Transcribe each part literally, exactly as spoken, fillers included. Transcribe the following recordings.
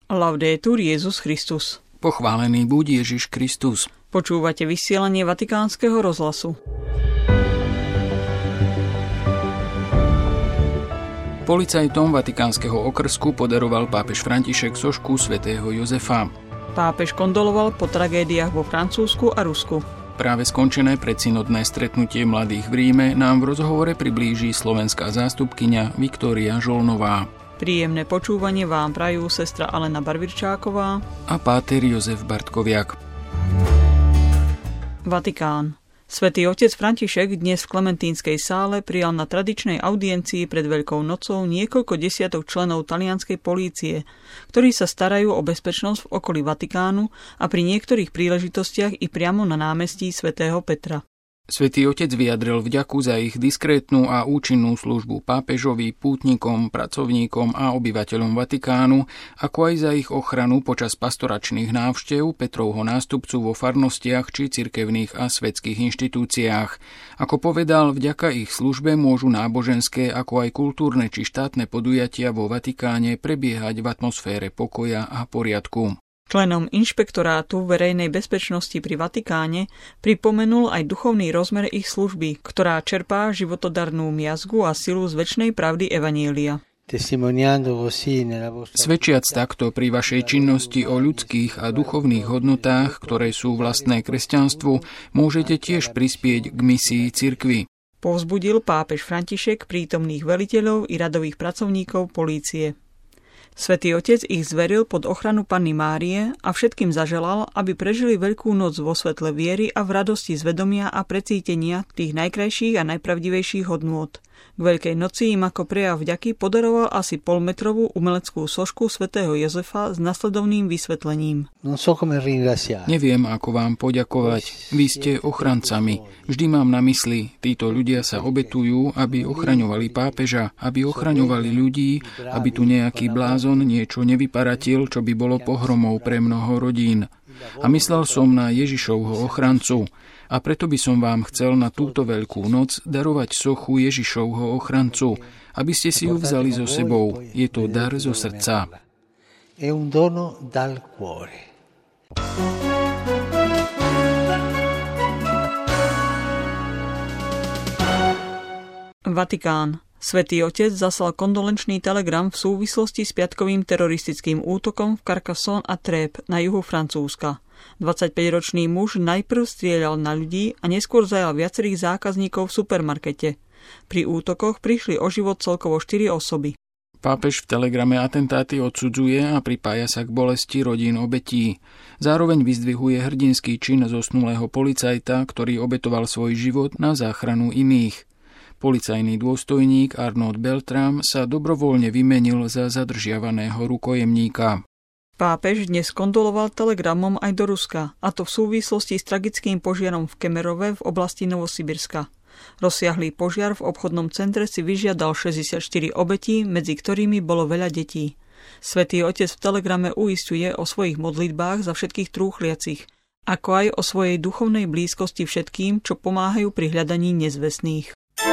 Laudetur Jesus Christus. Pochválený buď Ježiš Kristus. Počúvate vysielanie Vatikánskeho rozhlasu. Policajtom Vatikánskeho okrsku podaroval pápež František sošku svätého Jozefa. Pápež kondoloval po tragédiách vo Francúzsku a Rusku. Práve skončené predsynodné stretnutie mladých v Ríme nám v rozhovore priblíži slovenská zástupkyňa Viktória Žolnová. Príjemné počúvanie vám prajú sestra Alena Barvirčáková a páter Jozef Bartkoviak. Vatikán. Svätý otec František dnes v Klementínskej sále prijal na tradičnej audiencii pred Veľkou nocou niekoľko desiatok členov talianskej polície, ktorí sa starajú o bezpečnosť v okolí Vatikánu a pri niektorých príležitostiach i priamo na námestí svätého Petra. Svätý otec vyjadril vďaku za ich diskrétnu a účinnú službu pápežovi, pútnikom, pracovníkom a obyvateľom Vatikánu, ako aj za ich ochranu počas pastoračných návštev Petrovho nástupcu vo farnostiach či cirkevných a svetských inštitúciách. Ako povedal, vďaka ich službe môžu náboženské, ako aj kultúrne či štátne podujatia vo Vatikáne prebiehať v atmosfére pokoja a poriadku. Členom inšpektorátu verejnej bezpečnosti pri Vatikáne pripomenul aj duchovný rozmer ich služby, ktorá čerpá životodarnú miazgu a silu z večnej pravdy evanjelia. Svedčiac takto pri vašej činnosti o ľudských a duchovných hodnotách, ktoré sú vlastné kresťanstvu, môžete tiež prispieť k misii cirkvi. Povzbudil pápež František prítomných veliteľov i radových pracovníkov polície. Svätý otec ich zveril pod ochranu Panny Márie a všetkým zaželal, aby prežili Veľkú noc vo svetle viery a v radosti z vedomia a precítenia tých najkrajších a najpravdivejších hodnôt. K Veľkej noci im ako prejav vďaky podaroval asi polmetrovú umeleckú sošku svätého Jozefa s nasledovným vysvetlením. Neviem, ako vám poďakovať. Vy ste ochrancami. Vždy mám na mysli, títo ľudia sa obetujú, aby ochraňovali pápeža, aby ochraňovali ľudí, aby tu nejaký blázon niečo nevyparatil, čo by bolo pohromou pre mnoho rodín. A myslel som na Ježišovho ochrancu. A preto by som vám chcel na túto Veľkú noc darovať sochu Ježišovho ochrancu, aby ste si ju vzali so sebou. Je to dar zo srdca. Vatikán. Svätý otec zaslal kondolenčný telegram v súvislosti s piatkovým teroristickým útokom v Carcassonne a Trèbes na juhu Francúzska. dvadsaťpäťročný muž najprv strieľal na ľudí a neskôr zajal viacerých zákazníkov v supermarkete. Pri útokoch prišli o život celkovo štyri osoby. Pápež v telegrame atentáty odsudzuje a pripája sa k bolesti rodín obetí. Zároveň vyzdvihuje hrdinský čin zosnulého policajta, ktorý obetoval svoj život na záchranu iných. Policajný dôstojník Arnaud Beltrame sa dobrovoľne vymenil za zadržiavaného rukojemníka. Pápež dnes kondoloval telegramom aj do Ruska, a to v súvislosti s tragickým požiarom v Kemerove v oblasti Novosibirska. Rozsiahlý požiar v obchodnom centre si vyžiadal šesťdesiatštyri obetí, medzi ktorými bolo veľa detí. Svätý otec v telegrame uisťuje o svojich modlitbách za všetkých trúchliacich, ako aj o svojej duchovnej blízkosti všetkým, čo pomáhajú pri hľadaní nezvestných.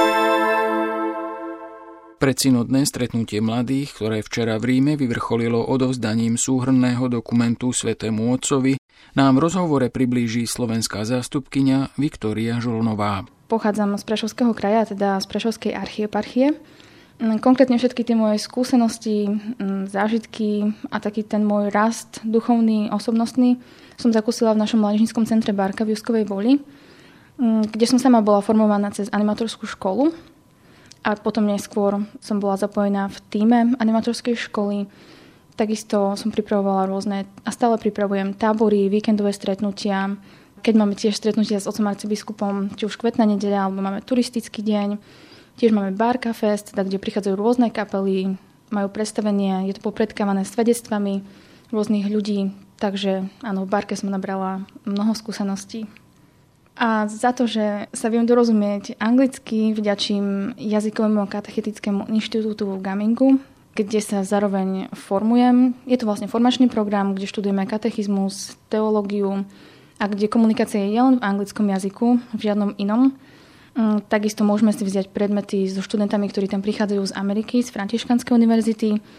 Predsynodné stretnutie mladých, ktoré včera v Ríme vyvrcholilo odovzdaním súhrnného dokumentu Svätému Otcovi, nám v rozhovore priblíži slovenská zástupkyňa Viktória Žolnová. Pochádzam z Prešovského kraja, teda z Prešovskej archieparchie. Konkrétne všetky tie moje skúsenosti, zážitky a taký ten môj rast duchovný, osobnostný som zakúsila v našom mládežníckom centre Barka v Juskovej Boli, kde som sama bola formovaná cez animatorskú školu. A potom neskôr som bola zapojená v tíme animatorskej školy. Takisto som pripravovala rôzne, a stále pripravujem tábory, víkendové stretnutia. Keď máme tiež stretnutia s otcom arcibiskupom, či už kvetná nedeľa, alebo máme turistický deň. Tiež máme Barka Fest, teda, kde prichádzajú rôzne kapely, majú predstavenie, je to popredkávané svedectvami rôznych ľudí. Takže áno, v Barke som nabrala mnoho skúseností. A za to, že sa viem dorozumieť anglicky, vďačím jazykovému a katechetickému inštitútu v Gamingu, kde sa zároveň formujem. Je to vlastne formačný program, kde študujeme katechizmus, teológiu a kde komunikácia je len v anglickom jazyku, v žiadnom inom. Takisto môžeme si vziať predmety so študentami, ktorí tam prichádzajú z Ameriky, z Františkanskej univerzity.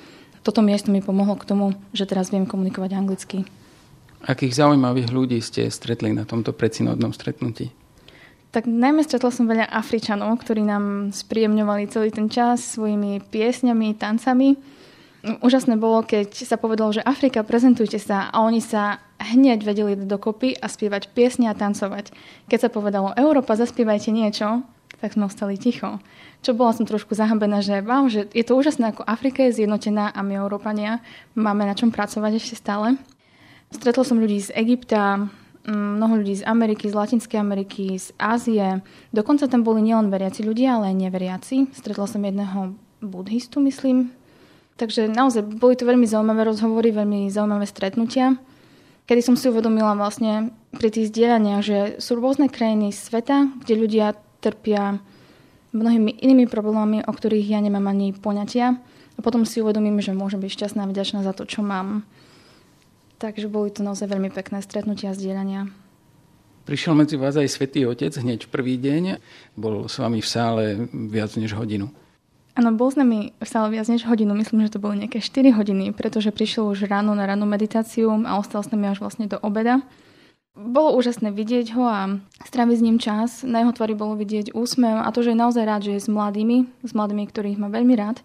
toto miesto mi pomohlo k tomu, že teraz viem komunikovať anglicky. Akých zaujímavých ľudí ste stretli na tomto predsynodnom stretnutí? Tak najmä stretla som veľa Afričanov, ktorí nám spríjemňovali celý ten čas svojimi piesňami, tancami. Úžasné bolo, keď sa povedalo, že Afrika, prezentujte sa, a oni sa hneď vedeli dokopy a spievať piesne a tancovať. Keď sa povedalo Európa, zaspievajte niečo, tak sme ostali ticho. Čo bola som trošku zahambená, že, wow, že je to úžasné, ako Afrika je zjednotená a my, Európania, máme na čom pracovať ešte stále. Stretla som ľudí z Egypta, mnoho ľudí z Ameriky, z Latinskej Ameriky, z Ázie. Dokonca tam boli nielen veriaci ľudia, ale aj neveriaci. Stretla som jedného budhistu, myslím. Takže naozaj boli to veľmi zaujímavé rozhovory, veľmi zaujímavé stretnutia, kedy som si uvedomila vlastne pri tých zdieľaniach, že sú rôzne krajiny sveta, kde ľudia trpia mnohými inými problémami, o ktorých ja nemám ani poňatia. A potom si uvedomím, že môžem byť šťastná a vďačná za to, čo mám. Takže boli to naozaj veľmi pekné stretnutia a zdieľania. Prišiel medzi vás aj Svätý Otec hneď v prvý deň. Bol s vami v sále viac než hodinu. Áno, bol s nami v sále viac než hodinu. Myslím, že to boli nejaké štyri hodiny, pretože prišiel už ráno na rannú meditáciu a ostal s nami až vlastne do obeda. Bolo úžasné vidieť ho a stráviť s ním čas. Na jeho tvári bolo vidieť úsmev a to, že je naozaj rád, že je s mladými, s mladými, ktorých má veľmi rád.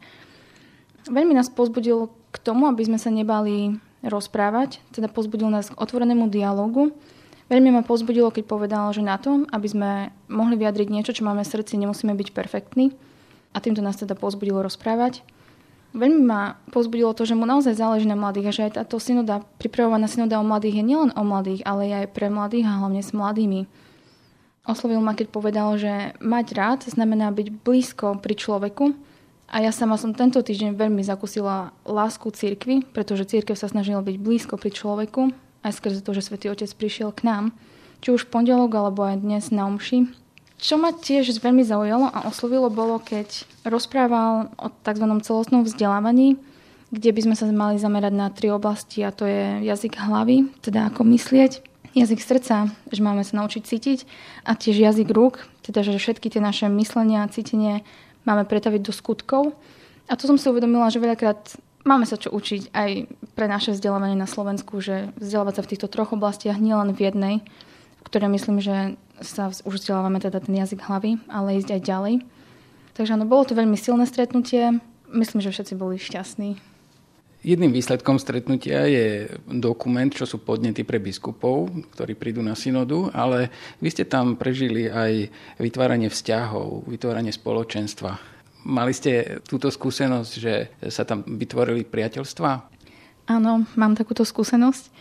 Veľmi nás povzbudil k tomu, aby sme sa nebali rozprávať, teda povzbudil nás k otvorenému dialógu. Veľmi ma povzbudilo, keď povedal, že na to, aby sme mohli vyjadriť niečo, čo máme v srdci, nemusíme byť perfektní. A týmto nás teda povzbudilo rozprávať. Veľmi ma povzbudilo to, že mu naozaj záleží na mladých a že aj táto synoda, pripravovaná synoda o mladých je nielen o mladých, ale aj pre mladých a hlavne s mladými. Oslovil ma, keď povedal, že mať rád znamená byť blízko pri človeku. A ja sama som tento týždeň veľmi zakúsila lásku cirkvi, pretože cirkev sa snažila byť blízko pri človeku, aj skrze to, že Svätý Otec prišiel k nám, či už v pondelok, alebo aj dnes na omši. Čo ma tiež veľmi zaujalo a oslovilo bolo, keď rozprával o tzv. Celostnom vzdelávaní, kde by sme sa mali zamerať na tri oblasti, a to je jazyk hlavy, teda ako myslieť, jazyk srdca, že máme sa naučiť cítiť, a tiež jazyk rúk, teda že všetky tie naše myslenia a cítenie máme pretaviť do skutkov. A to som si uvedomila, že veľakrát máme sa čo učiť aj pre naše vzdelávanie na Slovensku, že vzdelávať sa v týchto troch oblastiach, nielen v jednej, v ktorej myslím, že sa už vzdelávame teda ten jazyk hlavy, ale ísť aj ďalej. Takže áno, bolo to veľmi silné stretnutie. Myslím, že všetci boli šťastní. Jedným výsledkom stretnutia je dokument, čo sú podnety pre biskupov, ktorí prídu na synodu, ale vy ste tam prežili aj vytváranie vzťahov, vytváranie spoločenstva. Mali ste túto skúsenosť, že sa tam vytvorili priateľstvá? Áno, mám takúto skúsenosť.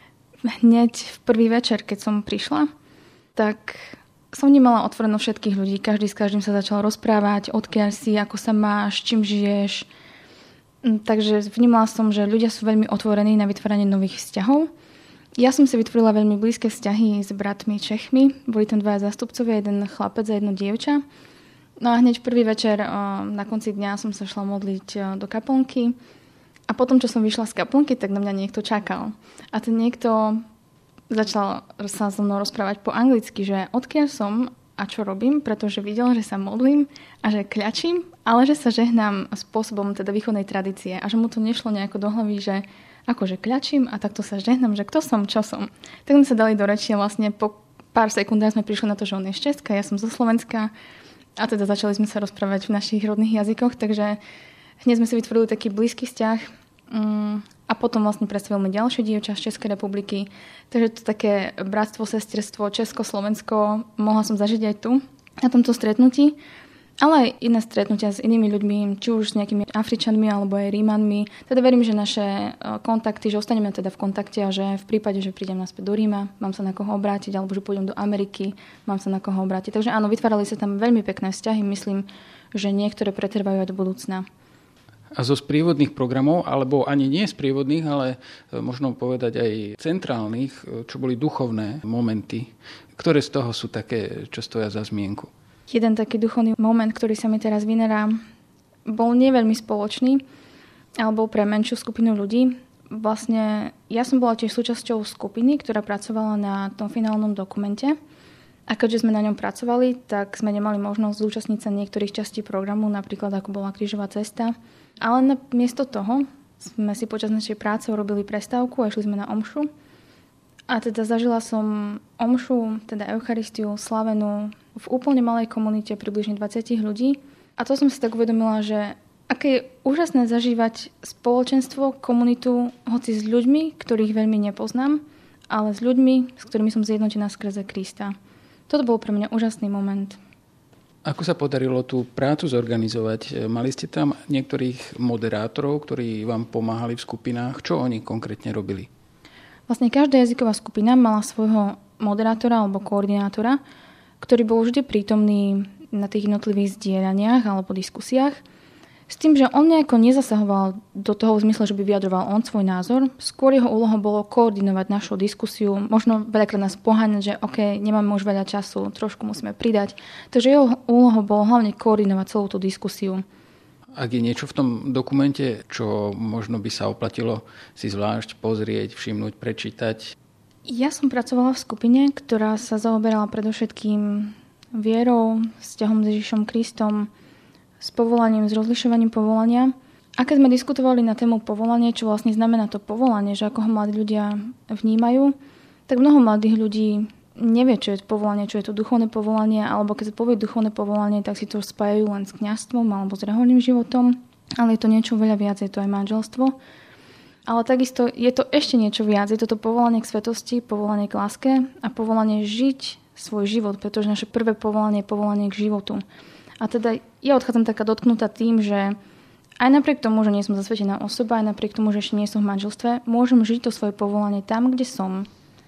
Hneď v prvý večer, keď som prišla, tak som nemala otvoreno všetkých ľudí. Každý s každým sa začal rozprávať, odkiaľ si, ako sa máš, čím žiješ. Takže vnímala som, že ľudia sú veľmi otvorení na vytváranie nových vzťahov. Ja som si vytvorila veľmi blízke vzťahy s bratmi Čechmi. Boli tam dvaja zástupcovia, jeden chlapec a jedno dievča. No a hneď prvý večer na konci dňa som sa šla modliť do kaplnky. A potom, čo som vyšla z kaplnky, tak na mňa niekto čakal. A ten niekto začal sa so mnou rozprávať po anglicky, že odkiaľ som a čo robím, pretože videl, že sa modlím a že kľačím, ale že sa žehnám spôsobom teda východnej tradície a že mu to nešlo nejako do hlavy, že akože kľačím a takto sa žehnám, že kto som, čo som. Tak sme sa dali do reči a vlastne po pár sekundách sme prišli na to, že on je z Česka, ja som zo Slovenska a teda začali sme sa rozprávať v našich rodných jazykoch, takže hneď sme si vytvorili taký blízky vzťah. A potom vlastne predstavil mi ďalšie dievča z Českej republiky. Takže to také bratstvo, sesterstvo, Česko-Slovensko mohla som zažiť aj tu, na tomto stretnutí. Ale aj iné stretnutia s inými ľuďmi, či už s nejakými Afričanmi alebo aj Rímanmi. Teda verím, že naše kontakty, že ostaneme teda v kontakte a že v prípade, že prídem naspäť do Ríma, mám sa na koho obrátiť, alebo že pôjdem do Ameriky, mám sa na koho obrátiť. Takže áno, vytvárali sa tam veľmi pekné vzťahy. Myslím, že niektoré pretrvajú aj do budúcna. A zo sprievodných programov, alebo ani nie sprievodných, ale možno povedať aj centrálnych, čo boli duchovné momenty, ktoré z toho sú také, čo stoja za zmienku? Jeden taký duchovný moment, ktorý sa mi teraz vynerá, bol neveľmi spoločný, ale bol pre menšiu skupinu ľudí. Vlastne ja som bola tiež súčasťou skupiny, ktorá pracovala na tom finálnom dokumente. A keďže sme na ňom pracovali, tak sme nemali možnosť zúčastniť sa niektorých častí programu, napríklad ako bola krížová cesta. Ale namiesto toho sme si počas našej práce urobili prestávku a išli sme na omšu. A teda zažila som omšu, teda Eucharistiu, slavenú v úplne malej komunite približne dvadsať ľudí. A to som si tak uvedomila, že aké je úžasné zažívať spoločenstvo, komunitu, hoci s ľuďmi, ktorých veľmi nepoznám, ale s ľuďmi, s ktorými som zjednotená skrze Krista. Toto bol pre mňa úžasný moment. Ako sa podarilo tú prácu zorganizovať? Mali ste tam niektorých moderátorov, ktorí vám pomáhali v skupinách? Čo oni konkrétne robili? Vlastne každá jazyková skupina mala svojho moderátora alebo koordinátora, ktorý bol vždy prítomný na tých jednotlivých zdieľaniach alebo diskusiách. S tým, že on nejako nezasahoval do toho v zmysle, že by vyjadroval on svoj názor. Skôr jeho úlohou bolo koordinovať našu diskusiu. Možno veľakrát nás poháňať, že OK, nemáme už veľa času, trošku musíme pridať. Takže jeho úlohou bolo hlavne koordinovať celú tú diskusiu. Ak je niečo v tom dokumente, čo možno by sa oplatilo si zvlášť pozrieť, všimnúť, prečítať? Ja som pracovala v skupine, ktorá sa zaoberala predovšetkým vierou, vzťahom s Ježišom Kristom, s povolaním, s rozlišovaním povolania. A keď sme diskutovali na tému povolanie, čo vlastne znamená to povolanie, že ako ho mladí ľudia vnímajú, tak mnoho mladých ľudí nevie, čo je to povolanie, čo je to duchovné povolanie, alebo keď sa povie duchovné povolanie, tak si to spájajú len s kňazstvom alebo s rehoľným životom, ale je to niečo veľa viac, je to aj manželstvo. Ale takisto je to ešte niečo viac, je to to povolanie k svetosti, povolanie k láske a povolanie žiť svoj život, pretože naše prvé povolanie je povolanie k životu. A teda ja odchádzam taká dotknutá tým, že aj napriek tomu, že nie som zasvetená osoba, aj napriek tomu, že ešte nie som v manželstve, môžem žiť to svoje povolanie tam, kde som.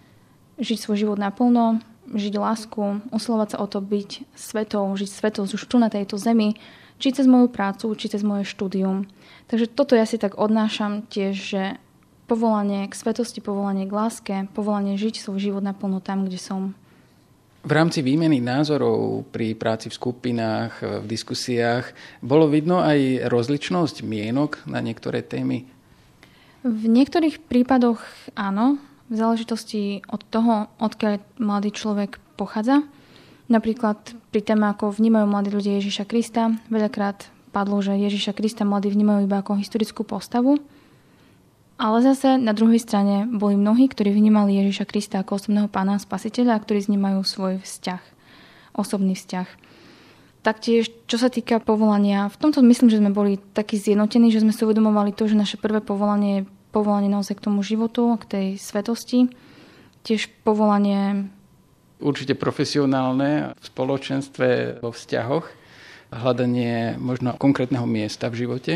Žiť svoj život naplno, žiť lásku, usilovať sa o to byť svetou, žiť svetosť už tu na tejto zemi, či cez moju prácu, či cez moje štúdium. Takže toto ja si tak odnášam tiež, že povolanie k svetosti, povolanie k láske, povolanie žiť svoj život naplno tam, kde som. V rámci výmeny názorov pri práci v skupinách, v diskusiách, bolo vidno aj rozličnosť mienok na niektoré témy? V niektorých prípadoch áno, v záležitosti od toho, odkiaľ mladý človek pochádza. Napríklad pri téme, ako vnímajú mladí ľudia Ježiša Krista, veľakrát padlo, že Ježiša Krista mladí vnímajú iba ako historickú postavu. Ale zase na druhej strane boli mnohí, ktorí vnímali Ježiša Krista ako osobného pána a spasiteľa, ktorí vnímajú svoj vzťah, osobný vzťah. Taktiež, čo sa týka povolania, v tomto myslím, že sme boli takí zjednotení, že sme si uvedomovali to, že naše prvé povolanie je povolanie naozaj k tomu životu, k tej svetosti. Tiež povolanie určite profesionálne v spoločenstve, vo vzťahoch, hľadanie možno konkrétneho miesta v živote.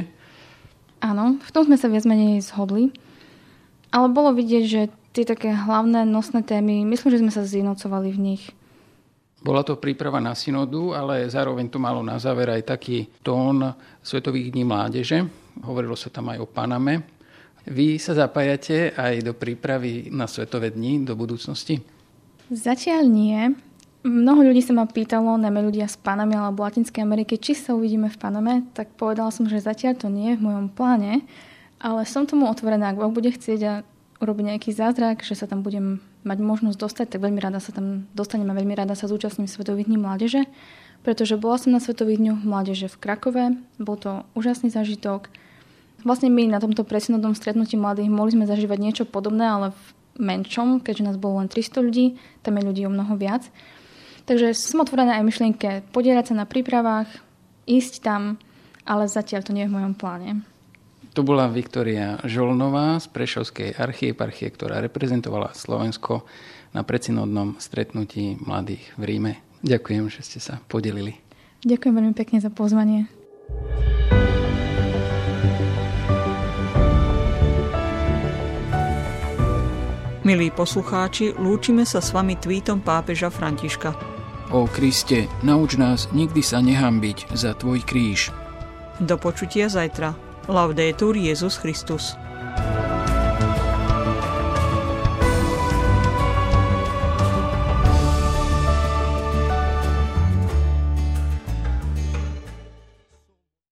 Áno, v tom sme sa viac menej zhodli. Ale bolo vidieť, že tie také hlavné nosné témy, myslím, že sme sa zjednocovali v nich. Bola to príprava na synodu, ale zároveň to malo na záver aj taký tón Svetových dní mládeže. Hovorilo sa tam aj o Paname. Vy sa zapájate aj do prípravy na Svetové dni do budúcnosti? Zatiaľ nie. Mnoho ľudí sa ma pýtalo, najmä ľudia z Panamy alebo Latinskej Ameriky, či sa uvidíme v Paname, tak povedala som, že zatiaľ to nie je v mojom pláne, ale som tomu otvorená, ak Boh bude chcieť a urobiť nejaký zázrak, že sa tam budem mať možnosť dostať, tak veľmi rada sa tam dostanem a veľmi rada sa zúčastním Svetových dní mládeže, pretože bola som na Svetových dňoch mládeže v Krakove, bol to úžasný zážitok. Vlastne my na tomto predsynodnom stretnutí mladých mohli sme zažívať niečo podobné, ale v menšom, keďže nás bolo len tristo ľudí, tam je ľudí o mnoho viac. Takže som otvorená aj myšlienke podierať sa na prípravách, ísť tam, ale zatiaľ to nie je v mojom pláne. To bola Viktória Žolnová z Prešovskej archieparchie, ktorá reprezentovala Slovensko na predsynodnom stretnutí mladých v Ríme. Ďakujem, že ste sa podelili. Ďakujem veľmi pekne za pozvanie. Milí poslucháči, lúčime sa s vami tweetom pápeža Františka. O Kriste, nauč nás nikdy sa nehanbiť za tvoj kríž. Do počutia zajtra. Laudetur Jesus Christus.